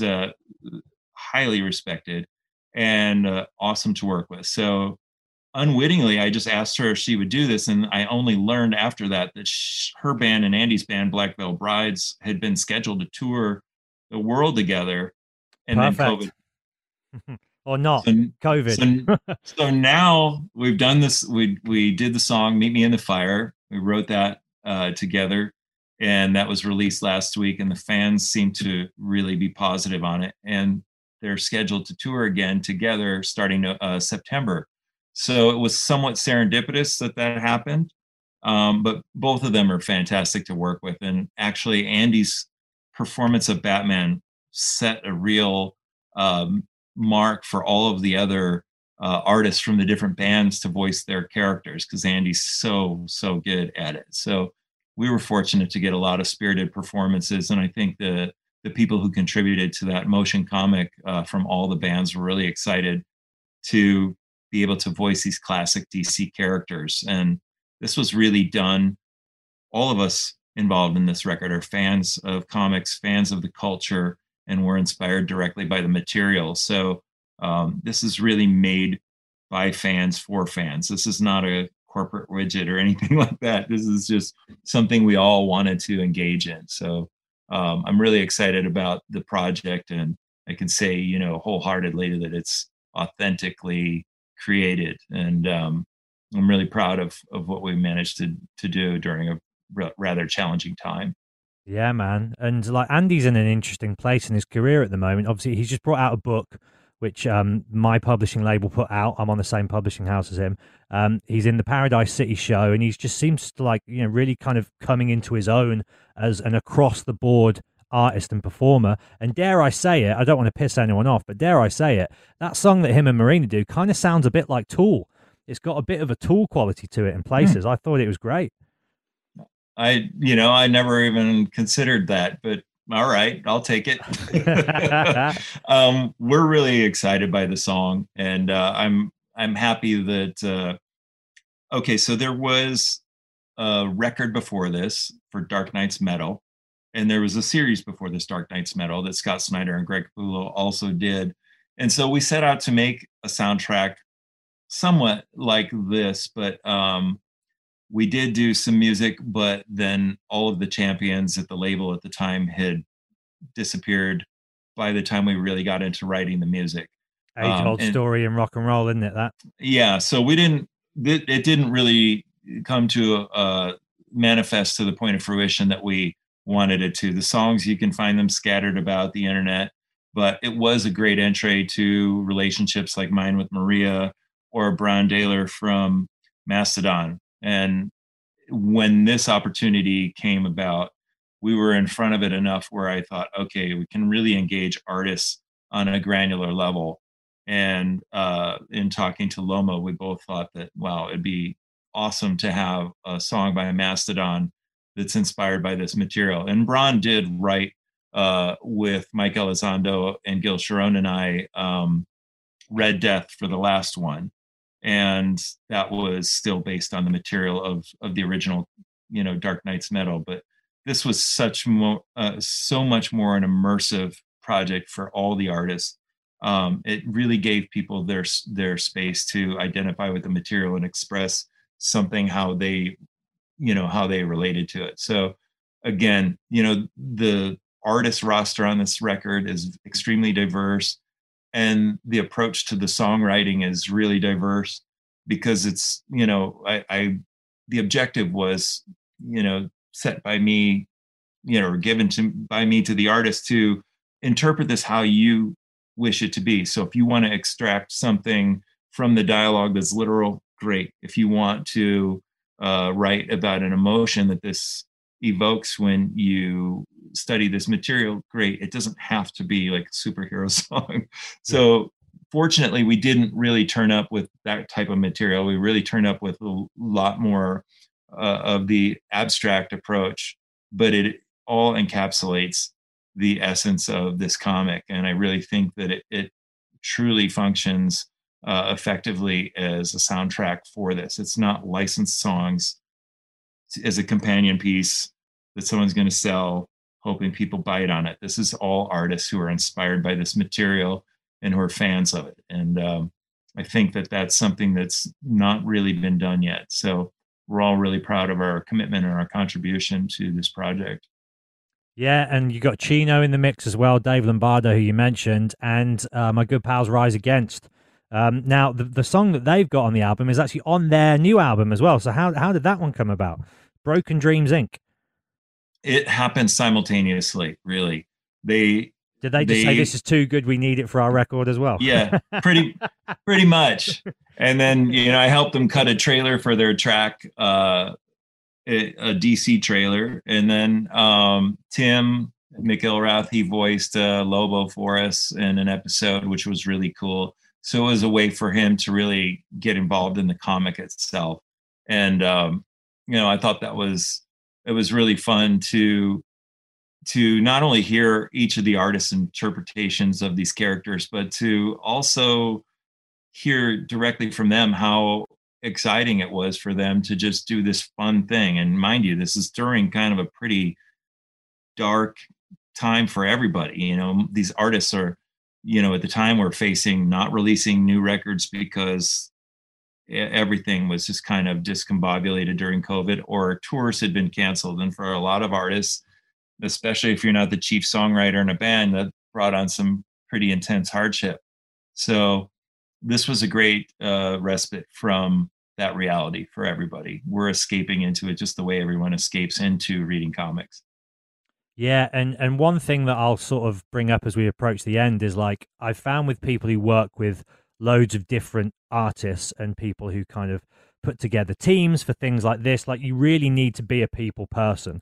highly respected and awesome to work with. So unwittingly, I just asked her if she would do this. And I only learned after that her band and Andy's band, Black Veil Brides, had been scheduled to tour the world together. And Perfect. Then COVID. Or not. COVID. So now we've done this. We did the song Meet Me in the Fire. We wrote that together. And that was released last week. And the fans seem to really be positive on it. And they're scheduled to tour again together starting September. So it was somewhat serendipitous that happened. But both of them are fantastic to work with. And actually, Andy's performance of Batman set a real mark for all of the other artists from the different bands to voice their characters, because Andy's so good at it. So we were fortunate to get a lot of spirited performances. And I think the people who contributed to that motion comic from all the bands were really excited to be able to voice these classic DC characters. And this was really done. All of us involved in this record are fans of comics, fans of the culture, and we're inspired directly by the material. So this is really made by fans for fans. This is not a corporate widget or anything like that. This is just something we all wanted to engage in. So I'm really excited about the project, and I can say, wholeheartedly that it's authentically created. And I'm really proud of what we managed to do during a rather challenging time. Yeah, man. And like Andy's in an interesting place in his career at the moment. Obviously, he's just brought out a book, which my publishing label put out. I'm on the same publishing house as him. He's in the Paradise City show, and he just seems to really kind of coming into his own as an across the board artist and performer. And dare I say it, I don't want to piss anyone off, but dare I say it, that song that him and Marina do kind of sounds a bit like Tool. it's got a bit of a Tool quality to it in places. I thought it was great. I never even considered that, but all right, I'll take it. We're really excited by the song, and I'm happy that. Okay, so there was a record before this for Dark Nights Metal, and there was a series before this, Dark Nights Metal, that Scott Snyder and Greg Capullo also did, and so we set out to make a soundtrack somewhat like this, but we did do some music, but then all of the champions at the label at the time had disappeared by the time we really got into writing the music. Age-old story in rock and roll, isn't it, that? Yeah, so it didn't really come to manifest to the point of fruition that we wanted it to. The songs, you can find them scattered about the internet, but it was a great entry to relationships like mine with Maria or Brian Daler from Mastodon. And when this opportunity came about, we were in front of it enough where I thought, okay, we can really engage artists on a granular level. And in talking to Loma, we both thought that, wow, it'd be awesome to have a song by Mastodon that's inspired by this material. And Bron did write with Mike Elizondo and Gil Sharon and I, Red Death for the last one. And that was still based on the material of the original, Dark Nights Metal. But this was so much more an immersive project for all the artists. It really gave people their space to identify with the material and express something how they related to it. So again, the artist roster on this record is extremely diverse. And the approach to the songwriting is really diverse because it's, the objective was, set by me, or given by me to the artist to interpret this how you wish it to be. So if you want to extract something from the dialogue that's literal, great. If you want to write about an emotion that this evokes when you study this material, great. It doesn't have to be like a superhero song. So fortunately, we didn't really turn up with that type of material. We really turned up with a lot more of the abstract approach, but it all encapsulates the essence of this comic. And I really think that it truly functions effectively as a soundtrack for this. It's not licensed songs as a companion piece that someone's going to sell hoping people bite on it. This is all artists who are inspired by this material and who are fans of it. And I think that that's something that's not really been done yet. So we're all really proud of our commitment and our contribution to this project. Yeah, and you got Chino in the mix as well, Dave Lombardo, who you mentioned, and my good pals Rise Against. Now, the song that they've got on the album is actually on their new album as well. So how did that one come about? Broken Dreams, Inc. It happened simultaneously, really. Did they just say, this is too good, we need it for our record as well? Yeah, pretty much. And then, I helped them cut a trailer for their track, a DC trailer. And then Tim McIlrath, he voiced Lobo for us in an episode, which was really cool. So it was a way for him to really get involved in the comic itself. And, I thought it was really fun to not only hear each of the artists' interpretations of these characters, but to also hear directly from them how exciting it was for them to just do this fun thing. And mind you, this is during kind of a pretty dark time for everybody. These artists are, at the time were facing not releasing new records because everything was just kind of discombobulated during COVID, or tours had been canceled. And for a lot of artists, especially if you're not the chief songwriter in a band, that brought on some pretty intense hardship. So this was a great respite from that reality for everybody. We're escaping into it just the way everyone escapes into reading comics. Yeah, and one thing that I'll sort of bring up as we approach the end is, like, I've found with people who work with loads of different artists and people who kind of put together teams for things like this, like, you really need to be a people person.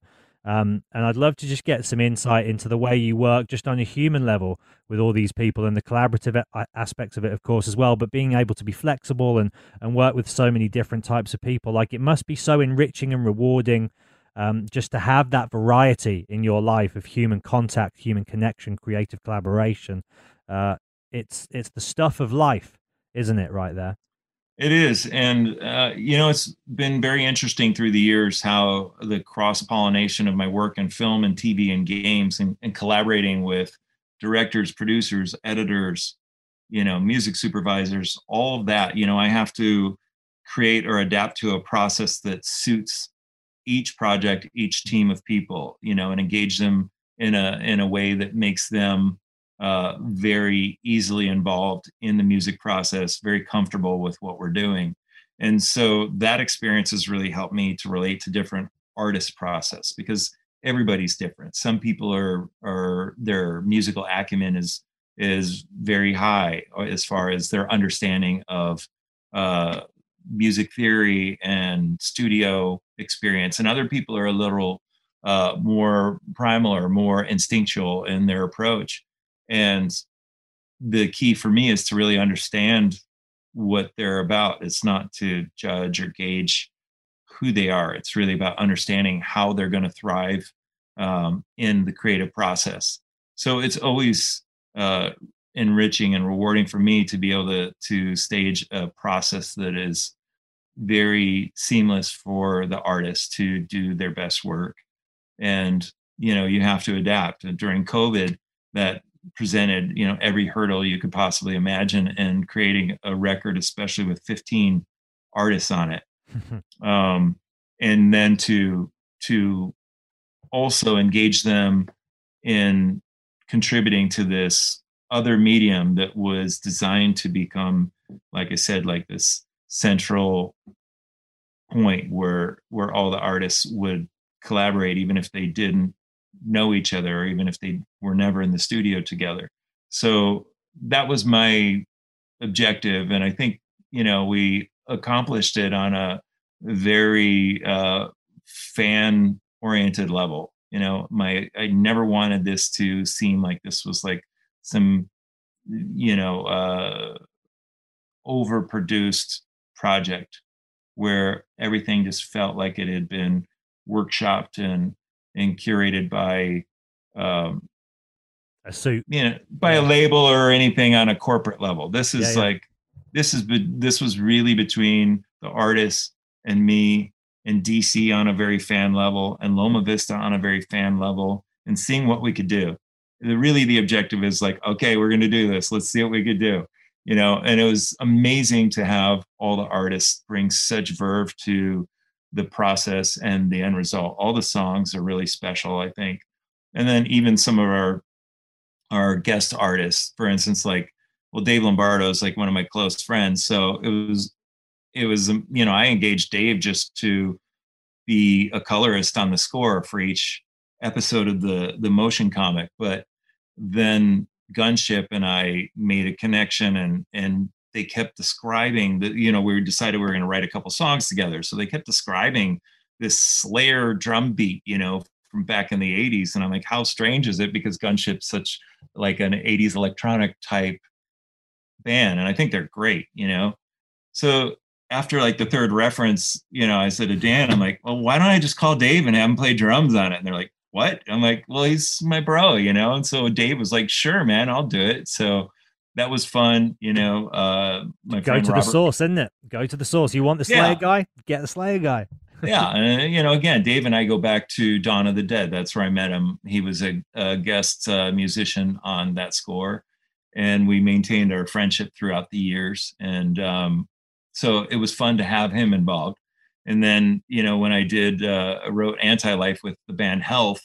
And I'd love to just get some insight into the way you work just on a human level with all these people and the collaborative aspects of it, of course, as well. But being able to be flexible and work with so many different types of people, like it must be so enriching and rewarding just to have that variety in your life of human contact, human connection, creative collaboration. It's the stuff of life, isn't it, right there? It is. And, it's been very interesting through the years how the cross pollination of my work in film and TV and games and collaborating with directors, producers, editors, music supervisors, all of that, I have to create or adapt to a process that suits each project, each team of people, and engage them in a way that makes them very easily involved in the music process, very comfortable with what we're doing. And so that experience has really helped me to relate to different artists' process, because everybody's different. Some people are their musical acumen is very high as far as their understanding of music theory and studio experience, and other people are a little more primal or more instinctual in their approach. And the key for me is to really understand what they're about. It's not to judge or gauge who they are. It's really about understanding how they're going to thrive in the creative process. So it's always enriching and rewarding for me to be able to stage a process that is very seamless for the artist to do their best work. And, you have to adapt. And during COVID, that presented, every hurdle you could possibly imagine in creating a record, especially with 15 artists on it. And then to also engage them in contributing to this other medium that was designed to become, like I said, like this central point where all the artists would collaborate, even if they didn't know each other, or even if they were never in the studio together. So that was my objective. And I think, we accomplished it on a very fan oriented level. I never wanted this to seem like this was like some, overproduced project where everything just felt like it had been workshopped and curated by a suit, by a label or anything on a corporate level. This is this was really between the artist and me, and DC on a very fan level, and Loma Vista on a very fan level, and seeing what we could do. Really, the objective is like, okay, we're going to do this. Let's see what we could do. And it was amazing to have all the artists bring such verve to the process and the end result. All the songs are really special, I think. And then even some of our guest artists, for instance, Dave Lombardo is like one of my close friends. So it was, I engaged Dave just to be a colorist on the score for each episode of the motion comic. But then Gunship and I made a connection, and they kept describing that, we decided we were going to write a couple songs together. So they kept describing this Slayer drum beat, from back in the 80s. And I'm like, how strange is it? Because Gunship's such like an 80s electronic type band. And I think they're great, So after like the third reference, I said to Dan, I'm like, well, why don't I just call Dave and have him play drums on it? And they're like, what? I'm like, well, he's my bro, And so Dave was like, sure, man, I'll do it. So that was fun, my go to the source, isn't it? Go to the source. You want the Slayer guy? Get the Slayer guy. Yeah, and again, Dave and I go back to Dawn of the Dead. That's where I met him. He was a guest musician on that score, and we maintained our friendship throughout the years. And so it was fun to have him involved. And then, when I wrote Anti-Life with the band Health,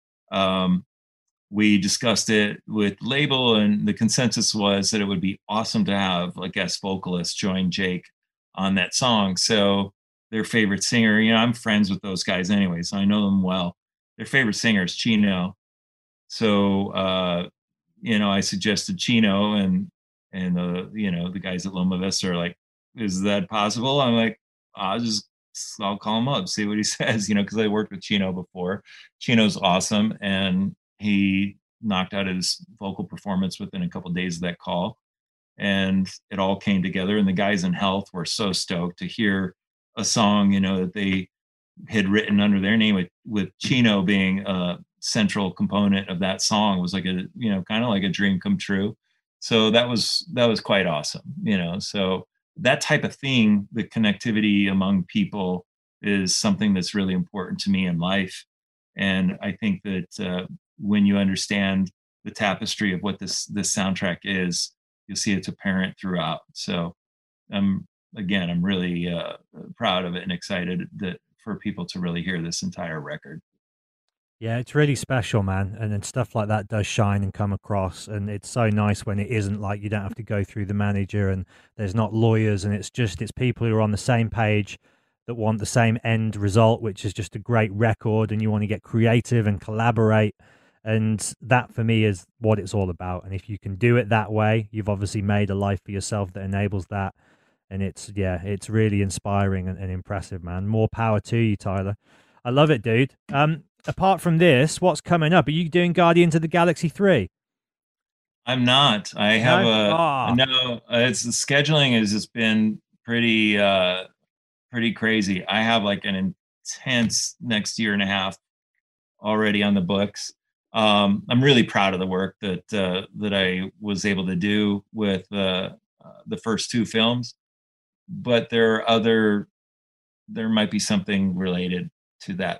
we discussed it with label, and the consensus was that it would be awesome to have a guest vocalist join Jake on that song. So their favorite singer, I'm friends with those guys anyway, so I know them well. Their favorite singer is Chino. So, I suggested Chino, and the guys at Loma Vista are like, is that possible? I'm like, I'll just I'll call him up, see what he says, because I worked with Chino before. Chino's awesome, and he knocked out his vocal performance within a couple of days of that call, and it all came together. And the guys in Health were so stoked to hear a song, that they had written under their name, with Chino being a central component of that song. Was like a, kind of like a dream come true. So that was quite awesome, so that type of thing, the connectivity among people, is something that's really important to me in life. And I think that when you understand the tapestry of what this soundtrack is, you'll see it's apparent throughout. So I'm really proud of it and excited for people to really hear this entire record. Yeah, it's really special, man. And then stuff like that does shine and come across. And it's so nice when it isn't like you don't have to go through the manager and there's not lawyers, and it's people who are on the same page that want the same end result, which is just a great record, and you want to get creative and collaborate. And that for me is what it's all about. And if you can do it that way, you've obviously made a life for yourself that enables that. And it's really inspiring and impressive, man. More power to you, Tyler. I love it, dude. Apart from this, what's coming up? Are you doing Guardians of the Galaxy 3? I'm not. I have no. It's the scheduling has just been pretty crazy. I have like an intense next year and a half already on the books. I'm really proud of the work that I was able to do with the first two films, but there might be something related to that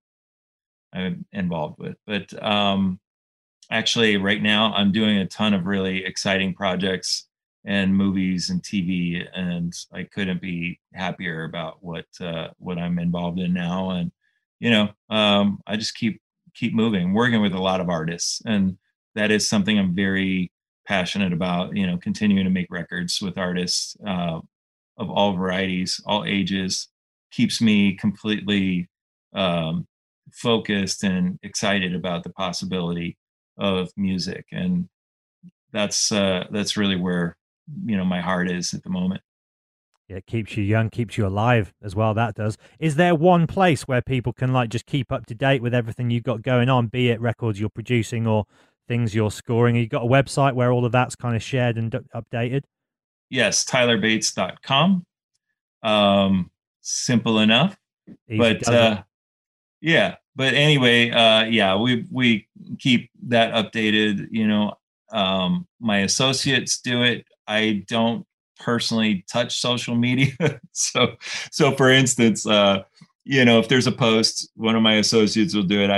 I'm involved with. But actually right now I'm doing a ton of really exciting projects and movies and TV, and I couldn't be happier about what I'm involved in now. And I just keep moving, working with a lot of artists, and that is something I'm very passionate about, continuing to make records with artists of all varieties, all ages, keeps me completely focused and excited about the possibility of music. And that's really where my heart is at the moment. Yeah, it keeps you young, keeps you alive as well. That does. Is there one place where people can just keep up to date with everything you've got going on, be it records you're producing or things you're scoring? You got a website where all of that's kind of shared and updated? Yes, tylerbates.com. Simple enough. Easy, but yeah, but anyway, we keep that updated. My associates do it. I don't personally touch social media. So for instance, if there's a post, one of my associates will do it.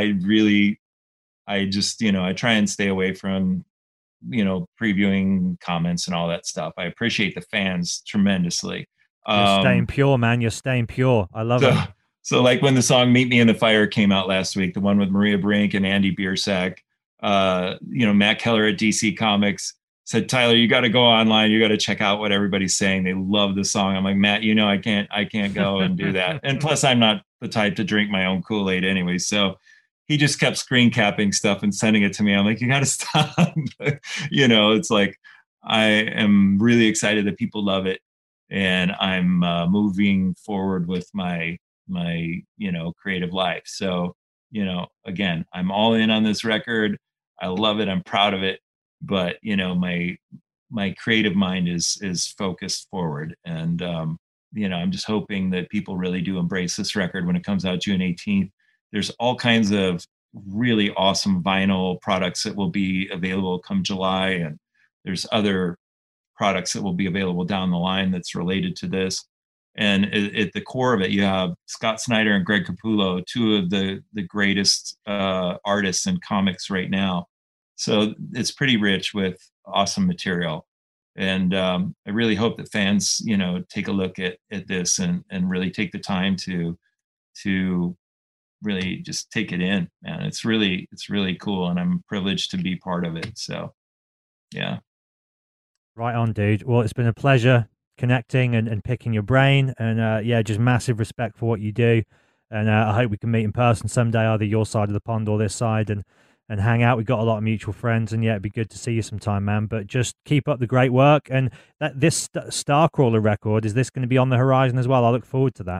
I try and stay away from, previewing comments and all that stuff. I appreciate the fans tremendously. You're staying pure, man. You're staying pure. I love it. So like when the song Meet Me in the Fire came out last week, the one with Maria Brink and Andy Biersack, Matt Keller at DC Comics said, Tyler, you got to go online. You got to check out what everybody's saying. They love the song. I'm like, Matt, I can't go and do that. And plus I'm not the type to drink my own Kool-Aid anyway. So he just kept screen capping stuff and sending it to me. I'm like, you got to stop. It's like, I am really excited that people love it. And I'm moving forward with my creative life. So, again, I'm all in on this record. I love it. I'm proud of it. But, my creative mind is focused forward. And, I'm just hoping that people really do embrace this record when it comes out June 18th. There's all kinds of really awesome vinyl products that will be available come July. And there's other products that will be available down the line that's related to this. And at the core of it, you have Scott Snyder and Greg Capullo, two of the greatest artists in comics right now. So it's pretty rich with awesome material. And I really hope that fans, take a look at this and really take the time to really just take it in, man. It's really cool. And I'm privileged to be part of it. So, yeah. Right on, dude. Well, it's been a pleasure connecting and picking your brain. And just massive respect for what you do. And I hope we can meet in person someday, either your side of the pond or this side, and hang out. We've got a lot of mutual friends, and it'd be good to see you sometime, man. But just keep up the great work. And this Starcrawler record, is this going to be on the horizon as well? I look forward to that, man.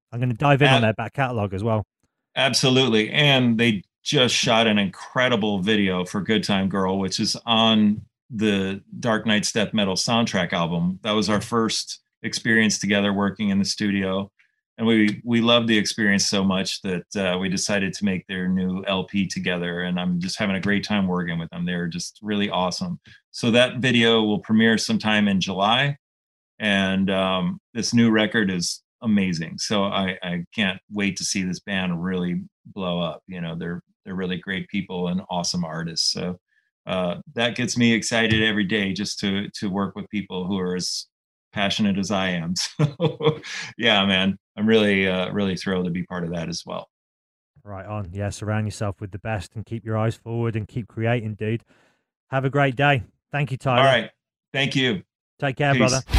I'm going to dive in on their back catalog as well. Absolutely. And they just shot an incredible video for Good Time Girl, which is on the Dark Knight's Death Metal soundtrack album. That was our first experience together working in the studio. And we loved the experience so much that we decided to make their new LP together. And I'm just having a great time working with them. They're just really awesome. So that video will premiere sometime in July. And this new record is amazing. So I can't wait to see this band really blow up. You know, they're really great people and awesome artists. So that gets me excited every day just to work with people who are as passionate as I am. So yeah, man, I'm really thrilled to be part of that as well. Right on. Yeah, surround yourself with the best and keep your eyes forward and keep creating, dude. Have a great day. Thank you, Tyler. All right. Thank you. Take care, Peace. brother.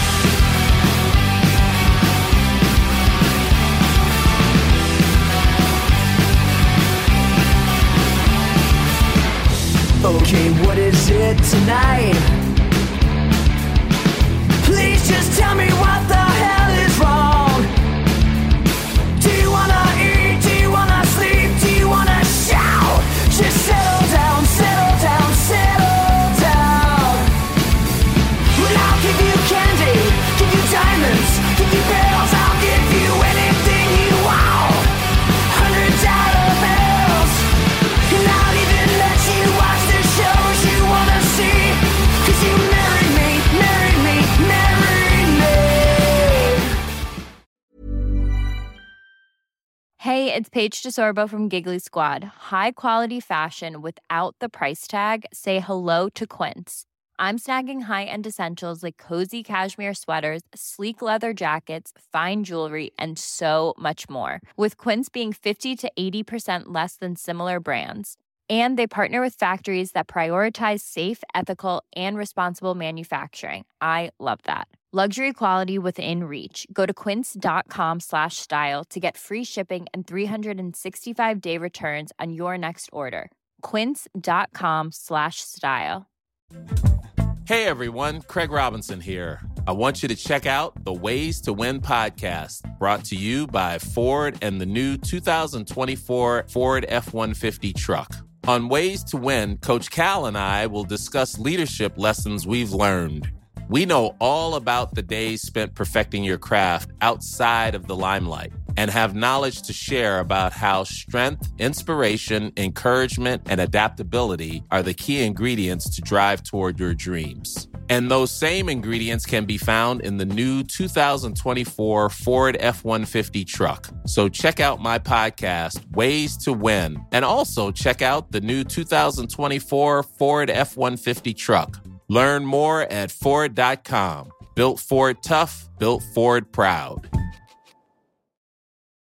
Okay, what is it tonight? Please just tell me what the hell is wrong. Do you wanna eat? Do you wanna sleep? Do you wanna shout? Just settle down, settle down, settle down. Well, I'll give you candy, give you diamonds, give you bells. I'll give you anything you want. $100 bills, and I'll even let you watch the shows you wanna see. 'Cause you marry me, marry me, marry me. Hey, it's Paige DeSorbo from Giggly Squad. High quality fashion without the price tag. Say hello to Quince. I'm snagging high-end essentials like cozy cashmere sweaters, sleek leather jackets, fine jewelry, and so much more. With Quince being 50 to 80% less than similar brands. And they partner with factories that prioritize safe, ethical, and responsible manufacturing. I love that. Luxury quality within reach. Go to quince.com/style to get free shipping and 365-day returns on your next order. Quince.com/style. Hey everyone, Craig Robinson here. I want you to check out the Ways to Win podcast, brought to you by Ford and the new 2024 Ford F-150 truck. On Ways to Win, Coach Cal and I will discuss leadership lessons we've learned. We know all about the days spent perfecting your craft outside of the limelight and have knowledge to share about how strength, inspiration, encouragement, and adaptability are the key ingredients to drive toward your dreams. And those same ingredients can be found in the new 2024 Ford F-150 truck. So check out my podcast, Ways to Win, and also check out the new 2024 Ford F-150 truck. Learn more at Ford.com. Built Ford tough, built Ford proud.